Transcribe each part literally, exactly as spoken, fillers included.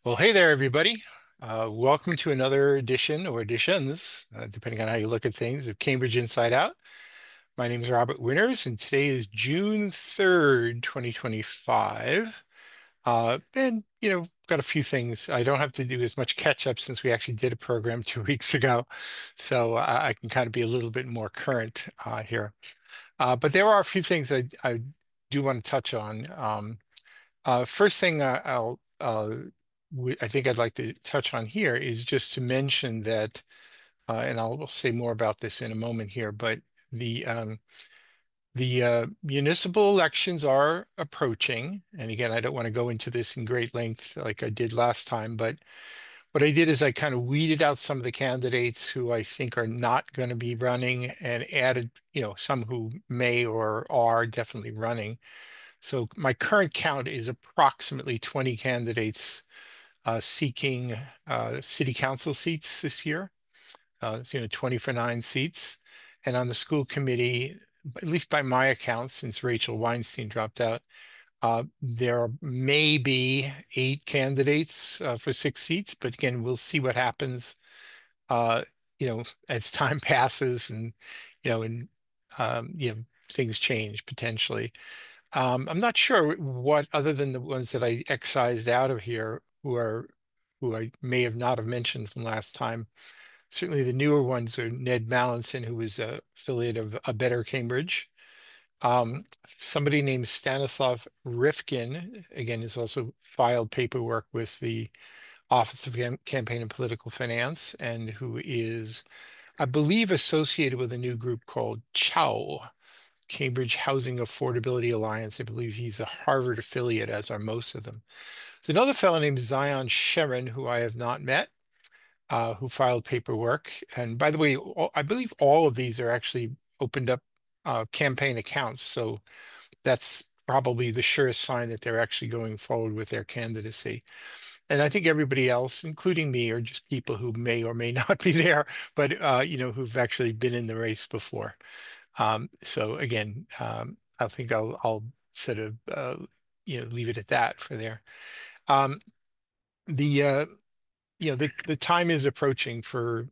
Well, hey there, everybody. Uh, welcome to another edition or editions, uh, depending on how you look at things, of Cambridge Inside Out. My name is Robert Winters, and today is June third, twenty twenty-five. Uh, and, you know, got a few things. I don't have to do as much catch up since we actually did a program two weeks ago. So I, I can kind of be a little bit more current uh, here. Uh, but there are a few things I, I do want to touch on. Um, uh, first thing I, I'll, uh, w- I think I'd like to touch on here is just to mention that, uh, and I'll say more about this in a moment here, but the um, the uh, municipal elections are approaching. And again, I don't want to go into this in great length like I did last time, but what I did is I kind of weeded out some of the candidates who I think are not going to be running and added, you know, some who may or are definitely running. So my current count is approximately twenty candidates uh, seeking uh, city council seats this year. Uh, it's, you know, twenty for nine seats. And on the school committee, at least by my account, since Rachel Weinstein dropped out, uh, there may be eight candidates uh, for six seats. But again, we'll see what happens, uh, you know, as time passes and, you know, and, um, you know, things change potentially. Um, I'm not sure what, other than the ones that I excised out of here, who are who I may have not have mentioned from last time. Certainly, the newer ones are Ned Mallinson, who is a affiliate of A Better Cambridge. Um, somebody named Stanislav Rifkin, again, has also filed paperwork with the Office of Cam- Campaign and Political Finance, and who is, I believe, associated with a new group called CHOW, Cambridge Housing Affordability Alliance. I believe he's a Harvard affiliate, as are most of them. There's another fellow named Zion Sharon, who I have not met, uh, who filed paperwork. And by the way, all, I believe all of these are actually opened up uh, campaign accounts. So that's probably the surest sign that they're actually going forward with their candidacy. And I think everybody else, including me, are just people who may or may not be there, but uh, you know, who've actually been in the race before. Um, so again, um, I think I'll, I'll sort of uh, you know leave it at that for there. Um, the uh, you know the the time is approaching for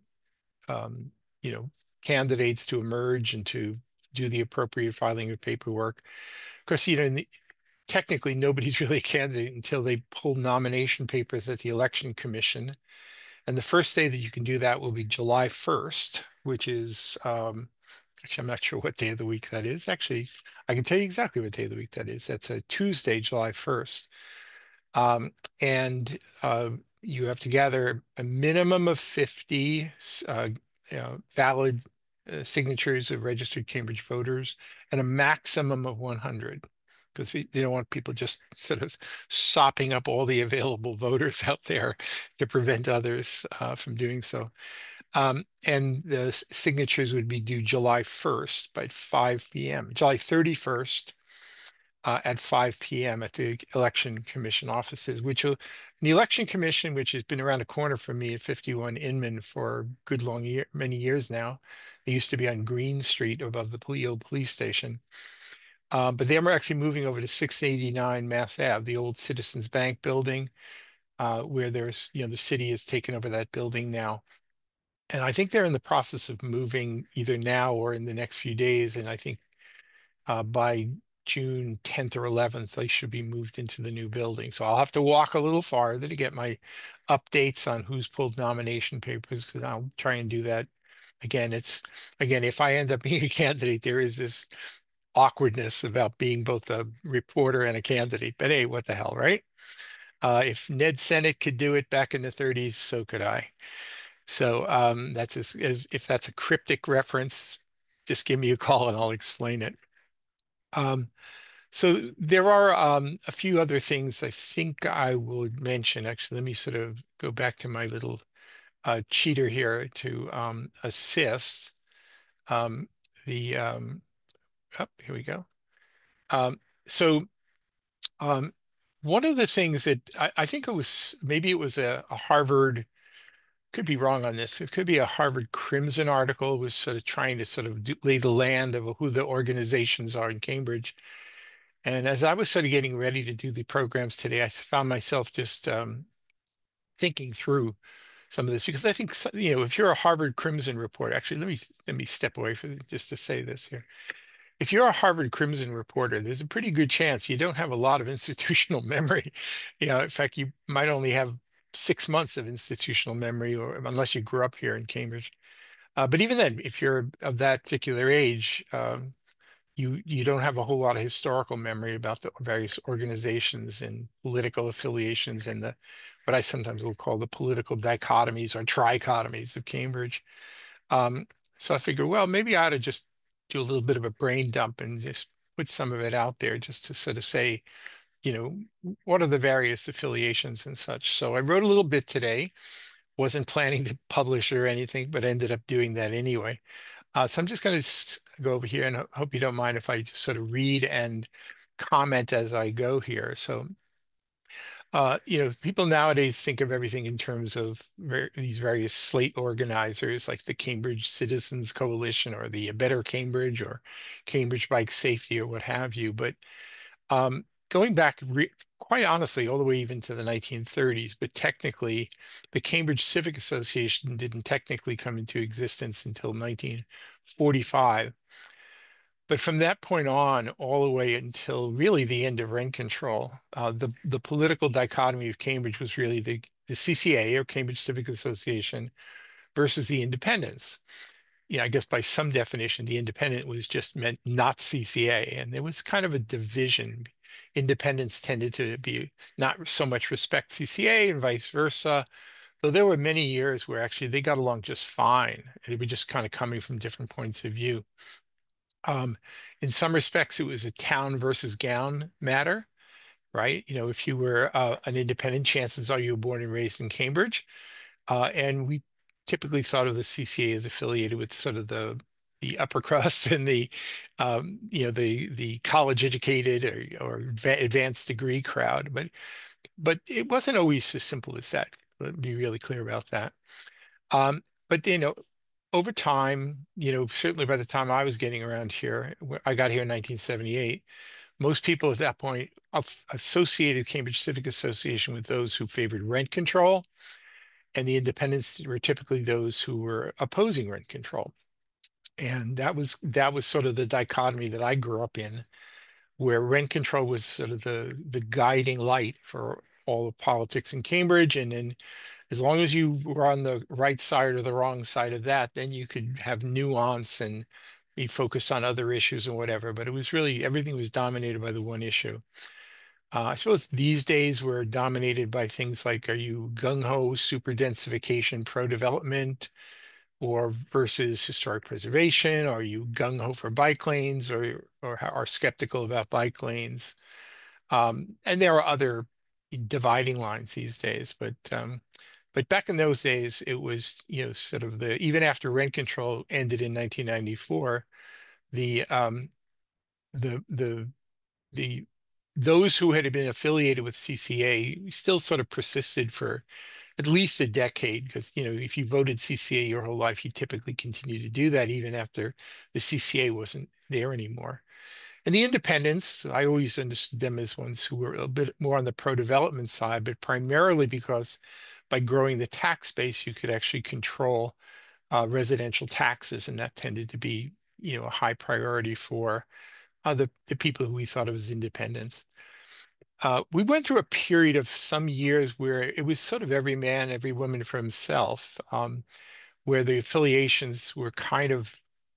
um, you know candidates to emerge and to do the appropriate filing of paperwork. Of course, you know in the, technically nobody's really a candidate until they pull nomination papers at the Election Commission, and the first day that you can do that will be July first, which is um, actually, I'm not sure what day of the week that is. Actually, I can tell you exactly what day of the week that is. That's a Tuesday, July first. Um, and uh, you have to gather a minimum of fifty uh, you know, valid uh, signatures of registered Cambridge voters and a maximum of one hundred, because they don't want people just sort of sopping up all the available voters out there to prevent others uh, from doing so. Um, and the s- signatures would be due July first by five p m, July thirty-first uh, at five p m at the Election Commission offices, which will, the Election Commission, which has been around the corner from me at fifty-one Inman for a good long year, many years now. They used to be on Green Street above the poli- old police station. Um, but they're actually moving over to six eighty-nine Mass Ave, the old Citizens Bank building, uh, where there's, you know, the city has taken over that building now. And I think they're in the process of moving either now or in the next few days. And I think uh, by June tenth or eleventh, they should be moved into the new building. So I'll have to walk a little farther to get my updates on who's pulled nomination papers, because I'll try and do that. Again, it's again, if I end up being a candidate, there is this awkwardness about being both a reporter and a candidate. But hey, what the hell, right? Uh, if Ned Sennett could do it back in the thirties, so could I. So um, that's as, as, if that's a cryptic reference, just give me a call and I'll explain it. Um, so there are um, a few other things I think I would mention. Actually, let me sort of go back to my little uh, cheater here to um, assist. Um, the um, oh, here we go. Um, so um, one of the things that I, I think it was, maybe it was a, a Harvard, could be wrong on this. It could be a Harvard Crimson article, was sort of trying to sort of do, lay the land of who the organizations are in Cambridge. And as I was sort of getting ready to do the programs today, I found myself just um, thinking through some of this, because I think, you know, if you're a Harvard Crimson reporter, actually, let me let me step away for just to say this here. If you're a Harvard Crimson reporter, there's a pretty good chance you don't have a lot of institutional memory. You know, in fact, you might only have six months of institutional memory, or unless you grew up here in Cambridge. Uh, but even then, if you're of that particular age, um, you you don't have a whole lot of historical memory about the various organizations and political affiliations and the what I sometimes will call the political dichotomies or trichotomies of Cambridge. Um, so I figured, well, maybe I ought to just do a little bit of a brain dump and just put some of it out there just to sort of say, you know, what are the various affiliations and such. So I wrote a little bit today. Wasn't planning to publish or anything, but ended up doing that anyway. Uh, so I'm just going to go over here and ho- hope you don't mind if I just sort of read and comment as I go here. So, uh, you know, people nowadays think of everything in terms of ver these various slate organizers like the Cambridge Citizens Coalition or the Better Cambridge or Cambridge Bike Safety or what have you. But um, going back, re quite honestly, all the way even to the nineteen thirties, but technically, the Cambridge Civic Association didn't technically come into existence until nineteen forty-five. But from that point on, all the way until really the end of rent control, uh, the the political dichotomy of Cambridge was really the the C C A, or Cambridge Civic Association, versus the independents. Yeah, I guess by some definition, the independent was just meant not C C A, and there was kind of a division. Independents tended to be not so much respect C C A and vice versa. Though there were many years where actually they got along just fine. They were just kind of coming from different points of view. Um, in some respects, it was a town versus gown matter, right? You know, if you were uh, an independent, chances are you were born and raised in Cambridge. Uh, and we typically thought of the C C A as affiliated with sort of the the upper crust and the um, you know the the college educated or, or advanced degree crowd, but but it wasn't always as simple as that. Let me be really clear about that. Um, but you know, over time, you know, certainly by the time I was getting around here, I got here in nineteen seventy-eight. Most people at that point associated Cambridge Civic Association with those who favored rent control, and the independents were typically those who were opposing rent control. And that was that was sort of the dichotomy that I grew up in, where rent control was sort of the the guiding light for all of politics in Cambridge. And then as long as you were on the right side or the wrong side of that, then you could have nuance and be focused on other issues and whatever. But it was really everything was dominated by the one issue. Uh, I suppose these days we're dominated by things like, are you gung-ho super densification pro-development or versus historic preservation? Are you gung-ho for bike lanes or or are skeptical about bike lanes? Um, and there are other dividing lines these days, but um, but back in those days, it was, you know, sort of the even after rent control ended in nineteen ninety-four, the um, the the the those who had been affiliated with C C A still sort of persisted for at least a decade, because, you know, if you voted C C A your whole life, you typically continue to do that even after the C C A wasn't there anymore. And the independents, I always understood them as ones who were a bit more on the pro-development side, but primarily because by growing the tax base, you could actually control uh, residential taxes, and that tended to be, you know, a high priority for uh, the, the people who we thought of as independents. Uh, we went through a period of some years where it was sort of every man, every woman for himself, um, where the affiliations were kind of,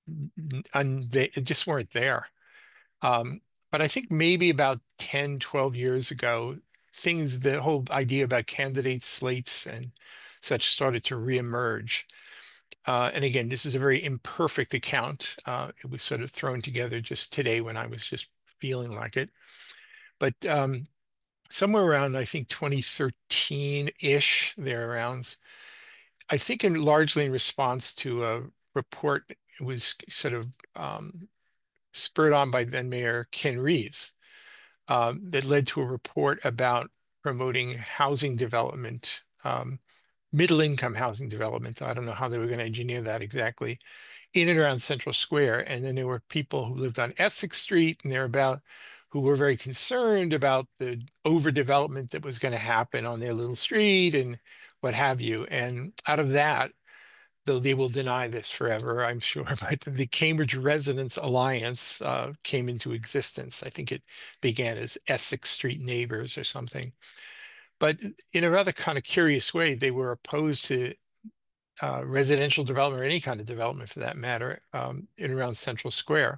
un- they just weren't there. Um, but I think maybe about ten, twelve years ago, things, the whole idea about candidate slates and such started to reemerge. Uh, and again, this is a very imperfect account. Uh, it was sort of thrown together just today when I was just feeling like it. But um, somewhere around, I think, twenty thirteen-ish, thereabouts, I think in largely in response to a report, it was sort of um, spurred on by then Mayor Ken Reeves, um, that led to a report about promoting housing development, um, middle income housing development. I don't know how they were going to engineer that exactly in and around Central Square. And then there were people who lived on Essex Street and thereabout who were very concerned about the overdevelopment that was going to happen on their little street and what have you. And out of that, though they will deny this forever, I'm sure, but the Cambridge Residents Alliance uh, came into existence. I think it began as Essex Street Neighbors or something. But in a rather kind of curious way, they were opposed to uh, residential development or any kind of development for that matter um, in around Central Square,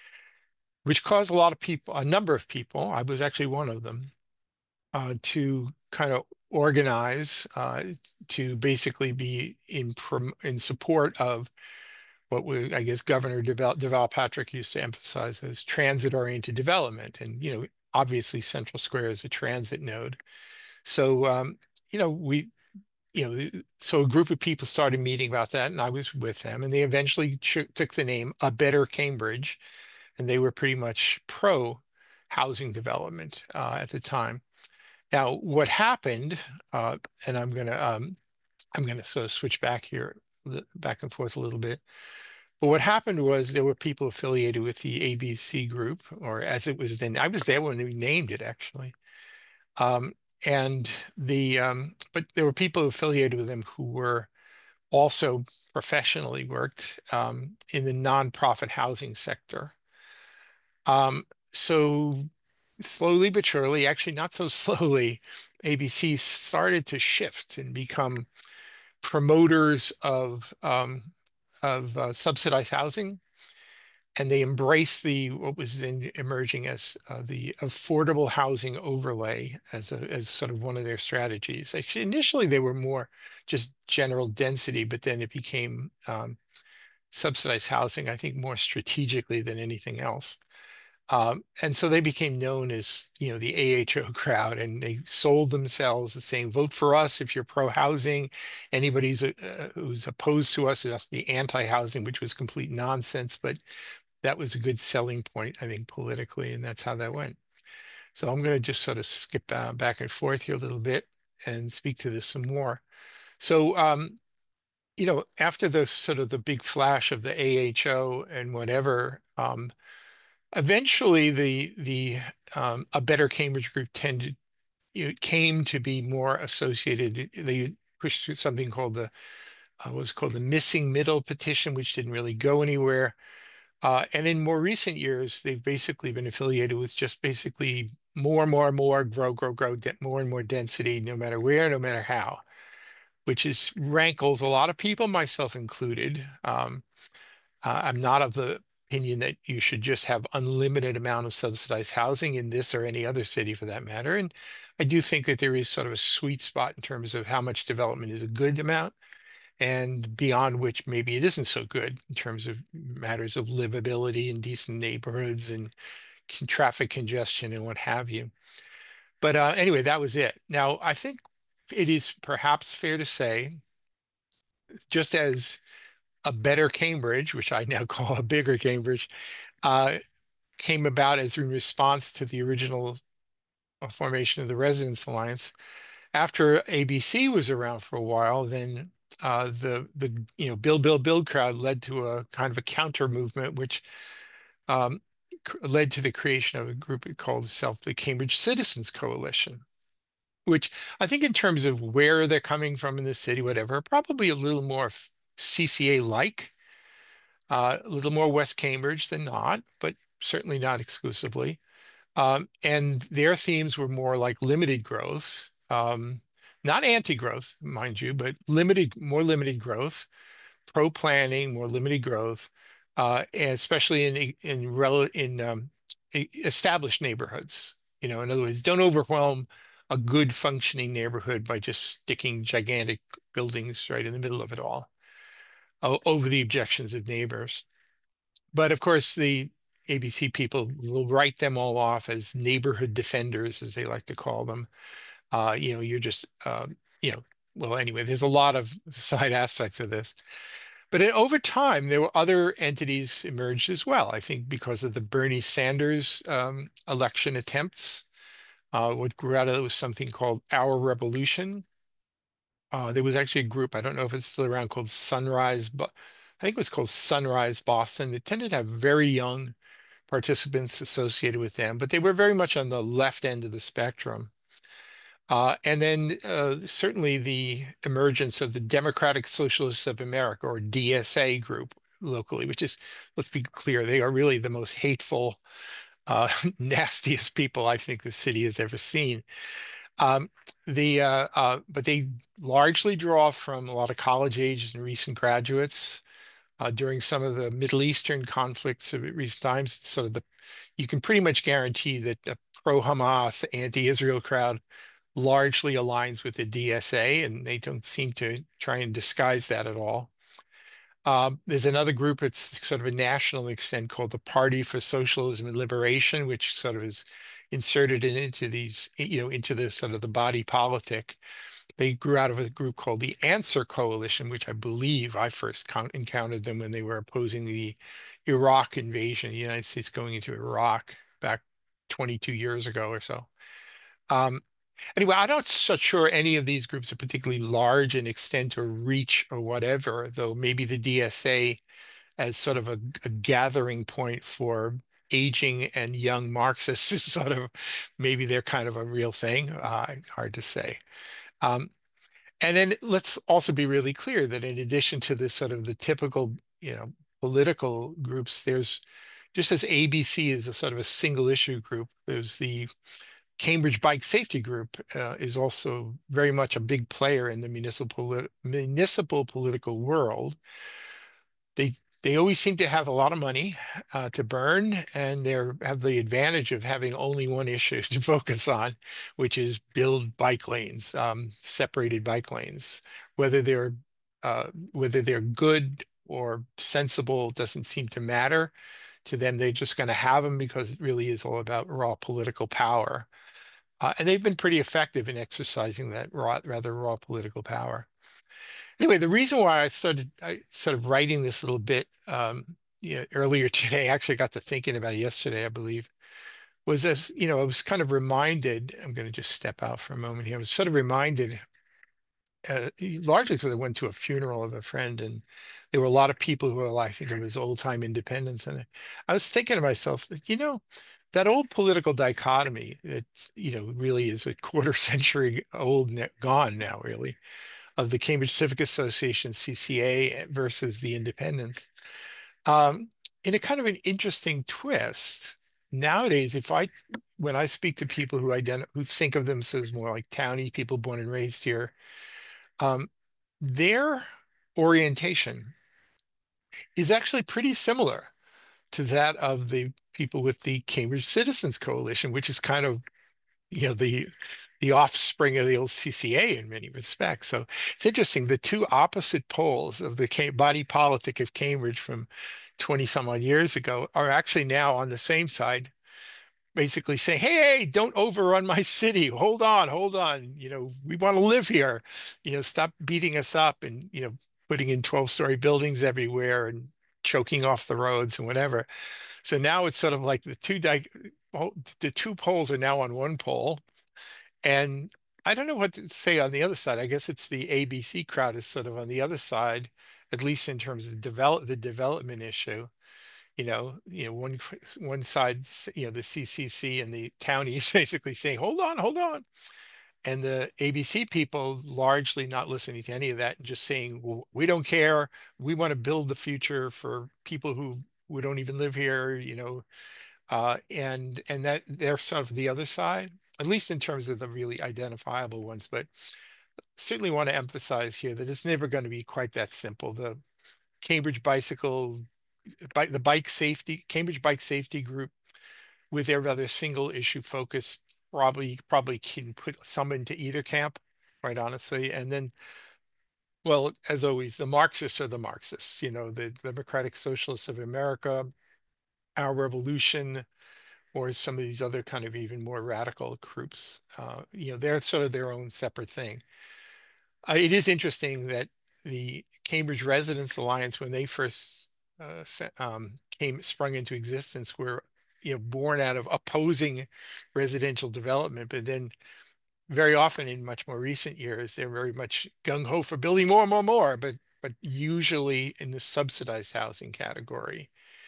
which caused a lot of people, a number of people, I was actually one of them, uh, to kind of organize uh, to basically be in prom in support of what we, I guess, Governor Deval, Deval Patrick used to emphasize as transit-oriented development. And, you know, obviously Central Square is a transit node. So, um, you know, we, you know, so a group of people started meeting about that, and I was with them, and they eventually took the name A Better Cambridge, and they were pretty much pro housing development uh, at the time. Now, what happened, uh, and I'm gonna um, I'm gonna sort of switch back here, back and forth a little bit. But what happened was there were people affiliated with the A B C group, or as it was then. I was there when we named it actually. Um, and the um, but there were people affiliated with them who were also professionally worked um, in the nonprofit housing sector. Um, so slowly but surely, actually not so slowly, A B C started to shift and become promoters of um, of uh, subsidized housing, and they embraced the what was then emerging as uh, the affordable housing overlay as a as sort of one of their strategies. Actually, initially they were more just general density, but then it became um, subsidized housing, I think, more strategically than anything else. Um, and so they became known as, you know, the A H O crowd, and they sold themselves as saying, vote for us if you're pro-housing. Anybody who's, uh, who's opposed to us has to be anti-housing, which was complete nonsense. But that was a good selling point, I think, politically, and that's how that went. So I'm going to just sort of skip uh, back and forth here a little bit and speak to this some more. So, um, you know, after the sort of the big flash of the A H O and whatever, um, eventually the the um, A Better Cambridge group tended, you know, came to be more associated. They pushed through something called the uh, what was called the Missing Middle petition, which didn't really go anywhere. Uh, and in more recent years, they've basically been affiliated with just basically more and more and more, grow, grow, grow, more and more density, no matter where, no matter how, which is rankles a lot of people, myself included. Um, uh, I'm not of the opinion that you should just have unlimited amount of subsidized housing in this or any other city for that matter. And I do think that there is sort of a sweet spot in terms of how much development is a good amount, and beyond which maybe it isn't so good in terms of matters of livability and decent neighborhoods and traffic congestion and what have you. But uh, anyway, that was it. Now, I think it is perhaps fair to say, just as A Better Cambridge, which I now call A Bigger Cambridge, uh, came about as a response to the original uh, formation of the Residents Alliance. After A B C was around for a while, then uh, the the you know build build build crowd led to a kind of a counter movement, which um, led to the creation of a group called itself the Cambridge Citizens Coalition, which I think in terms of where they're coming from in the city, whatever, probably a little more C C A-like, uh, a little more West Cambridge than not, but certainly not exclusively. Um, and their themes were more like limited growth, um, not anti-growth, mind you, but limited, more limited growth, pro-planning, more limited growth, uh, and especially in in rel in um, e- established neighborhoods. You know, in other words, don't overwhelm a good functioning neighborhood by just sticking gigantic buildings right in the middle of it all, o- over the objections of neighbors. But of course, the A B C people will write them all off as neighborhood defenders, as they like to call them. Uh, you know, you're just, um, you know, well, anyway, there's a lot of side aspects of this. But it, over time, there were other entities emerged as well. I think because of the Bernie Sanders um, election attempts, uh, what grew out of it was something called Our Revolution. Uh, there was actually a group, I don't know if it's still around, called Sunrise, but I think it was called Sunrise Boston. It tended to have very young participants associated with them, but they were very much on the left end of the spectrum. Uh, and then uh, certainly the emergence of the Democratic Socialists of America, or D S A group locally, which is, let's be clear, they are really the most hateful, uh, nastiest people I think the city has ever seen. Um, the uh, uh, but they largely draw from a lot of college aged and recent graduates. Uh, during some of the Middle Eastern conflicts of recent times, sort of the you can pretty much guarantee that the pro-Hamas, anti-Israel crowd largely aligns with the D S A, and they don't seem to try and disguise that at all. Um, there's another group, it's sort of a national extent, called the Party for Socialism and Liberation, which sort of is inserted in, into these, you know, into the sort of the body politic. They grew out of a group called the Answer Coalition, which I believe I first encountered them when they were opposing the Iraq invasion, the United States going into Iraq back twenty-two years ago or so. Um, Anyway, I'm not so sure any of these groups are particularly large in extent or reach or whatever, though maybe the D S A as sort of a, a gathering point for aging and young Marxists is sort of maybe they're kind of a real thing. Uh, hard to say. Um, and then let's also be really clear that in addition to this sort of the typical, you know, political groups, there's just as A B C is a sort of a single issue group, there's the Cambridge Bike Safety Group uh, is also very much a big player in the municipal municipal political world. They they always seem to have a lot of money uh, to burn, and they have the advantage of having only one issue to focus on, which is build bike lanes, um, separated bike lanes. Whether they're uh, whether they're good or sensible doesn't seem to matter to them. They're just going to have them because it really is all about raw political power. Uh, and they've been pretty effective in exercising that raw, rather raw political power. Anyway, the reason why I started I sort of writing this little bit um, you know, earlier today, I actually got to thinking about it yesterday, I believe, was as, you know, I was kind of reminded, I'm going to just step out for a moment here. I was sort of reminded, uh, largely because I went to a funeral of a friend and there were a lot of people who were like, I think it was old time independence. And I was thinking to myself, you know, that old political dichotomy that, you know, really is a quarter century old, gone now, really, of the Cambridge Civic Association, C C A, versus the independents. Um, in a kind of an interesting twist, nowadays, if I, when I speak to people who identify, who think of themselves more like townie people born and raised here, um, their orientation is actually pretty similar to that of the people with the Cambridge Citizens Coalition, which is kind of, you know, the the offspring of the old C C A in many respects. So it's interesting. The two opposite poles of the Cam body politic of Cambridge from twenty some odd years ago are actually now on the same side, basically saying, hey, hey, don't overrun my city. Hold on, hold on. You know, we want to live here. You know, stop beating us up and, you know, putting in twelve story buildings everywhere and choking off the roads and whatever. So now it's sort of like the two di the two poles are now on one pole. And I don't know what to say on the other side. I guess it's the A B C crowd is sort of on the other side, at least in terms of develop the development issue. You know, you know, one one side, you know, the C C C and the townies basically saying, "Hold on, hold on," and the A B C people largely not listening to any of that and just saying, "Well, we don't care. We want to build the future for people who who don't even live here." You know, uh, and and that they're sort of the other side, at least in terms of the really identifiable ones. But certainly want to emphasize here that it's never going to be quite that simple. The Cambridge Bicycle, bike, the bike safety, Cambridge Bike Safety Group, with their rather single issue focus, probably probably can put some into either camp, quite honestly. And then, well, as always, the Marxists are the Marxists. You know, the Democratic Socialists of America, Our Revolution, or some of these other kind of even more radical groups. Uh, you know, they're sort of their own separate thing. Uh, it is interesting that the Cambridge Residents Alliance, when they first uh, um, came sprung into existence, were, you know, born out of opposing residential development, but then very often in much more recent years, they're very much gung ho for building more, more, more, but but usually in the subsidized housing category.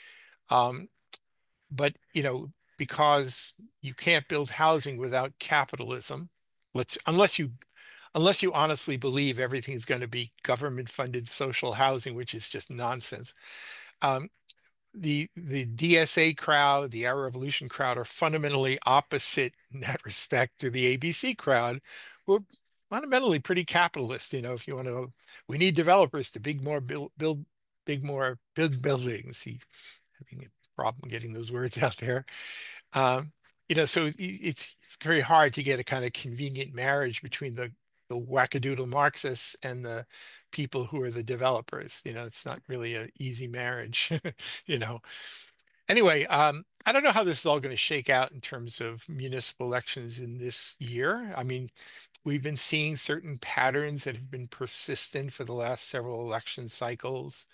Um, but you know, because you can't build housing without capitalism, let's unless you unless you honestly believe everything's going to be government funded social housing, which is just nonsense. Um, the the D S A crowd, the Our Revolution crowd, are fundamentally opposite in that respect to the A B C crowd, who are fundamentally pretty capitalist. You know, if you want to, we need developers to big more build build big more big buildings. See, having a problem getting those words out there. Um, you know, so it's it's very hard to get a kind of convenient marriage between the the wackadoodle Marxists and the people who are the developers. You know, it's not really an easy marriage. You know. Anyway, um, I don't know how this is all going to shake out in terms of municipal elections in this year. I mean, we've been seeing certain patterns that have been persistent for the last several election cycles.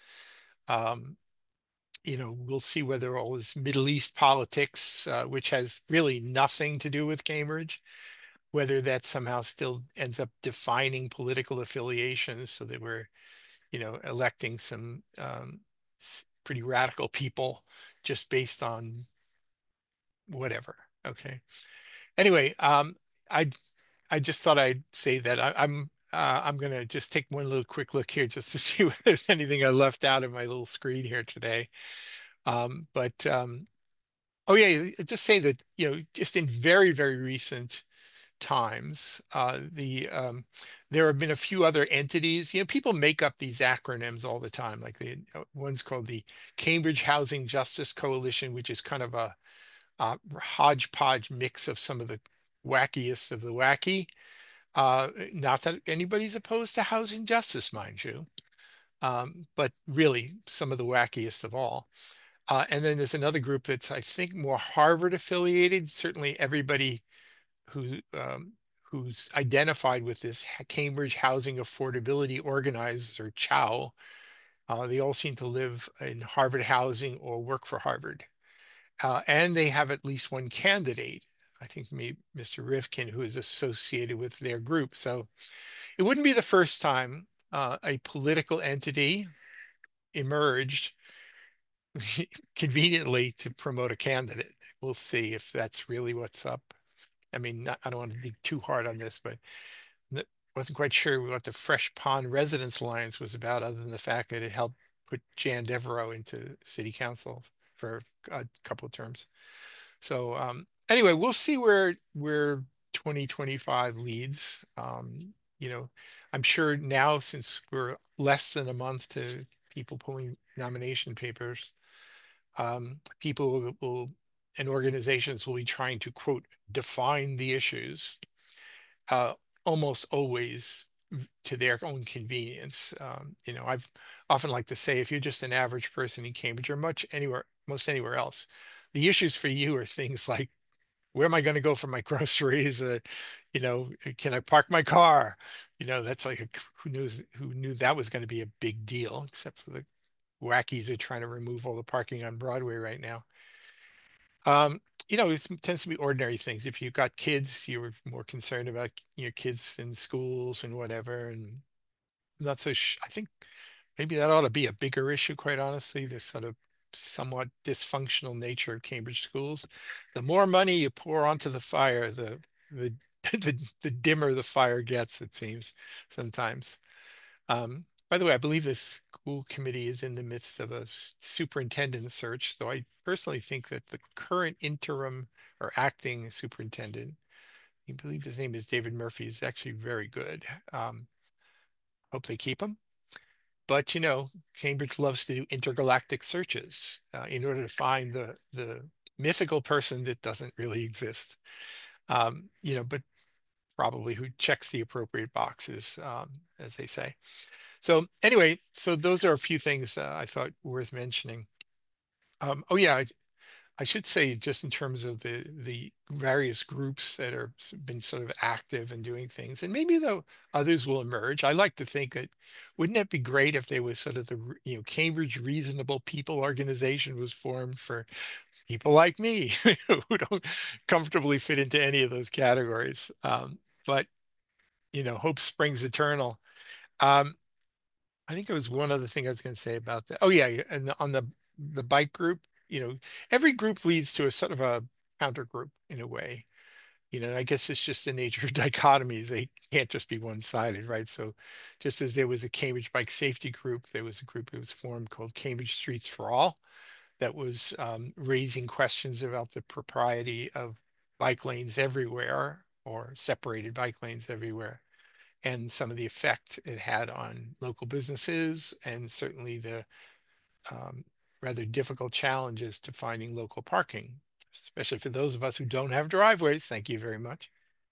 Um, you know, we'll see whether all this Middle East politics, uh, which has really nothing to do with Cambridge, whether that somehow still ends up defining political affiliations so that we're, you know, electing some um, pretty radical people just based on whatever. Okay. Anyway, um, I I just thought I'd say that I, I'm uh, I'm gonna just take one little quick look here just to see if there's anything I left out of my little screen here today. Um, but um, Oh yeah, just say that, you know, just in very, very recent times, uh, the um, there have been a few other entities. You know, people make up these acronyms all the time. Like the uh, one's called the Cambridge Housing Justice Coalition, which is kind of a, a hodgepodge mix of some of the wackiest of the wacky. Uh, not that anybody's opposed to housing justice, mind you, um, but really some of the wackiest of all. Uh, and then there's another group that's, I think, more Harvard affiliated. Certainly, everybody who um, who's identified with this Cambridge Housing Affordability Organizers, or CHOW, uh, they all seem to live in Harvard housing or work for Harvard. Uh, and they have at least one candidate, I think maybe Mister Rivkin, who is associated with their group. So it wouldn't be the first time uh, a political entity emerged conveniently to promote a candidate. We'll see if that's really what's up. I mean, not, I don't want to dig too hard on this, but n- wasn't quite sure what the Fresh Pond Residents Alliance was about, other than the fact that it helped put Jan Devereaux into city council for a couple of terms. So um, anyway, we'll see where where twenty twenty-five leads. Um, you know, I'm sure now, since we're less than a month to people pulling nomination papers, um, people will, will and organizations will be trying to, quote, define the issues, uh, almost always to their own convenience. Um, you know, I've often like to say, if you're just an average person in Cambridge or much anywhere, most anywhere else, the issues for you are things like, where am I going to go for my groceries? Uh, you know, can I park my car? You know, that's like a, who knows who knew that was going to be a big deal, except for the wackies who are trying to remove all the parking on Broadway right now. Um, you know, it tends to be ordinary things. If you've got kids, you're more concerned about your kids in schools and whatever, and not so sh I think maybe that ought to be a bigger issue, quite honestly, this sort of somewhat dysfunctional nature of Cambridge schools. The more money you pour onto the fire, the the the, the dimmer the fire gets, it seems sometimes. Um, by the way, I believe the school committee is in the midst of a superintendent search, though I personally think that the current interim or acting superintendent, I believe his name is David Murphy, is actually very good. Um, hope they keep him. But you know, Cambridge loves to do intergalactic searches uh, in order to find the the mythical person that doesn't really exist. Um, you know, but probably who checks the appropriate boxes, um, as they say. So anyway, so those are a few things uh, I thought worth mentioning. Um, oh yeah, I, I should say, just in terms of the the various groups that are been sort of active and doing things, and maybe though others will emerge. I like to think that, wouldn't it be great if there was sort of the, you know, Cambridge Reasonable People organization was formed for people like me who don't comfortably fit into any of those categories. Um, but you know, hope springs eternal. Um, I think there was one other thing I was going to say about that. Oh yeah, and on the the bike group, you know, every group leads to a sort of a counter group in a way. you know, I guess it's just the nature of dichotomies. They can't just be one-sided, right? So just as there was a Cambridge Bike Safety Group, there was a group that was formed called Cambridge Streets for All that was um, raising questions about the propriety of bike lanes everywhere or separated bike lanes everywhere and some of the effect it had on local businesses and certainly the um, rather difficult challenges to finding local parking, especially for those of us who don't have driveways. Thank you very much.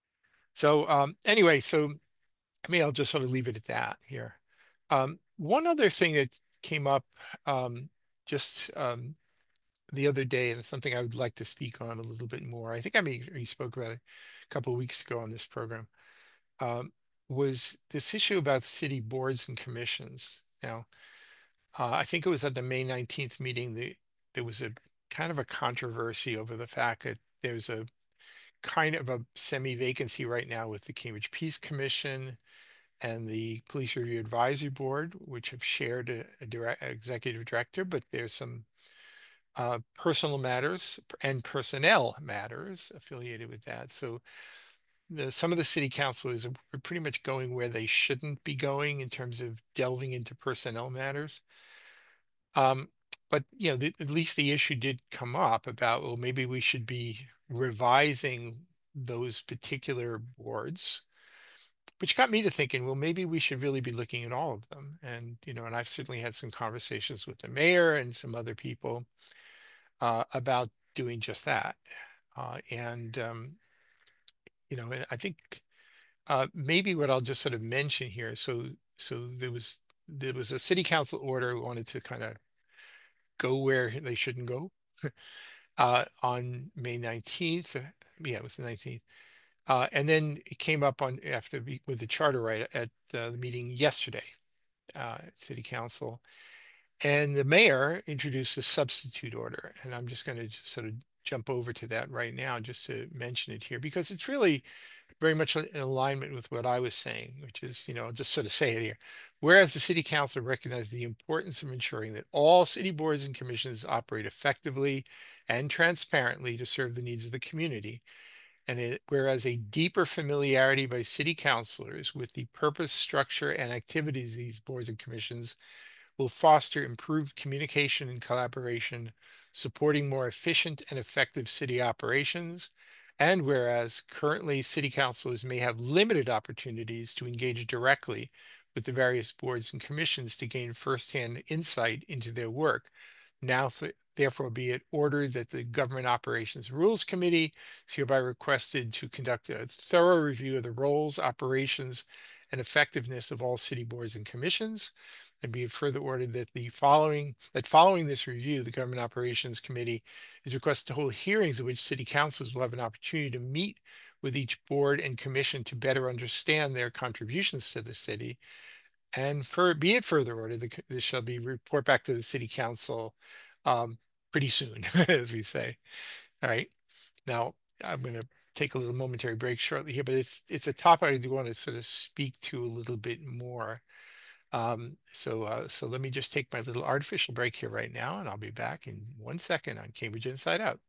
So um, anyway, so I mean, I'll just sort of leave it at that here. Um, one other thing that came up um, just um, the other day, and it's something I would like to speak on a little bit more. I think I mean we spoke about it a couple of weeks ago on this program. Um, was this issue about city boards and commissions. Now, uh, I think it was at the May nineteenth meeting that there was a kind of a controversy over the fact that there's a kind of a semi-vacancy right now with the Cambridge Peace Commission and the Police Review Advisory Board, which have shared a, a direct executive director, but there's some uh, personal matters and personnel matters affiliated with that. So the, some of the city councilors are pretty much going where they shouldn't be going in terms of delving into personnel matters. Um, but you know, the, at least the issue did come up about, well, maybe we should be revising those particular boards, which got me to thinking, well, maybe we should really be looking at all of them. And, you know, and I've certainly had some conversations with the mayor and some other people uh, about doing just that. Uh, and, um, you know, and I think uh, maybe what I'll just sort of mention here. So, so there was there was a city council order who wanted to kind of go where they shouldn't go uh, on May nineteenth. Yeah, it was the nineteenth. Uh, and then it came up on after the- with the charter right at uh, the meeting yesterday uh, at City Council. And the mayor introduced a substitute order. And I'm just going to just sort of jump over to that right now just to mention it here because it's really very much in alignment with what I was saying, which is, you know, I'll just sort of say it here. Whereas the city council recognized the importance of ensuring that all city boards and commissions operate effectively and transparently to serve the needs of the community. And it, whereas a deeper familiarity by city councilors with the purpose, structure, and activities of these boards and commissions will foster improved communication and collaboration, supporting more efficient and effective city operations. And whereas currently city councilors may have limited opportunities to engage directly with the various boards and commissions to gain firsthand insight into their work, now th therefore be it ordered that the Government Operations Rules Committee is hereby requested to conduct a thorough review of the roles, operations, and effectiveness of all city boards and commissions, and be it further ordered that the following that following this review, the Government Operations Committee is requested to hold hearings at which city councils will have an opportunity to meet with each board and commission to better understand their contributions to the city. And for be it further ordered, the, this shall be report back to the city council um, pretty soon, as we say. All right. Now I'm going to take a little momentary break shortly here, but it's it's a topic I do want to sort of speak to a little bit more. Um, so, uh, so let me just take my little artificial break here right now, and I'll be back in one second on Cambridge Inside Out.